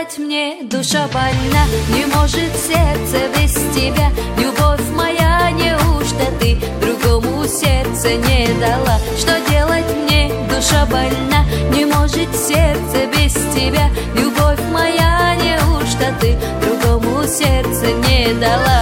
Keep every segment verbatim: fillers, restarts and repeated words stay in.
делать мне? Душа больна, не может сердце без тебя. Любовь моя, неужто ты другому сердце не дала? Что делать мне? Душа больна, не может сердце без тебя. Любовь моя, неужто ты другому сердце не дала?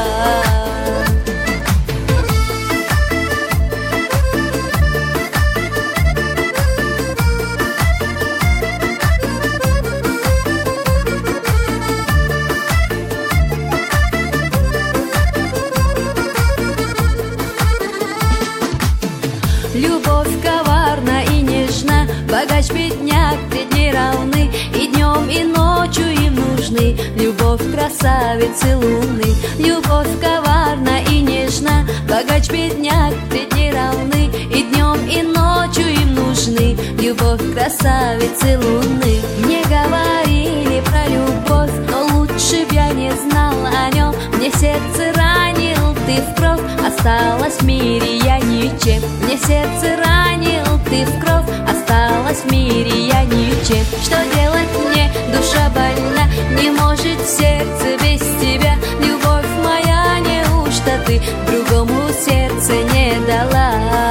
Любовь коварна и нежна, богач, бедняк пред ней равны, и днем, и ночью им нужны любовь красавицы луны. Любовь коварна и нежна, богач, бедняк пред ней равны, и днем, и ночью им нужны любовь красавицы луны. Мне говорили про любовь, но лучше б я не знал о нем. Мне сердце ранил ты в кровь, осталась в мире я ничем. Мне сердце ранил ты в кровь, осталась в мире я ничем. Что делать мне? Душа больна, не может сердце без тебя. Любовь моя, неужто ты другому сердце не дала?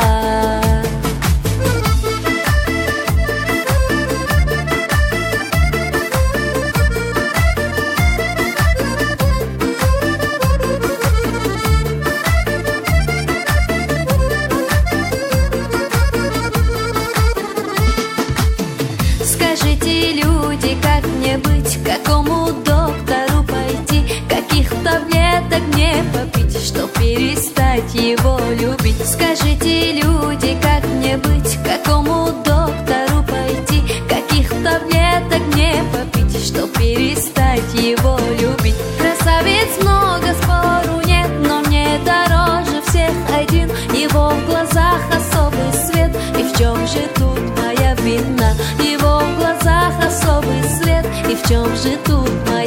Скажите, люди, как мне быть, к какому доктору пойти, каких таблеток мне попить, чтоб перестать его любить? Скажите, люди, как мне быть, к какому доктору пойти, каких таблеток мне попить, чтоб перестать его любить? Красавиц много, спору нет, но мне дороже всех один. Его в глазах особый свет, и в чем же тут моя вина? Его в глазах особый свет, и в чем же тут моя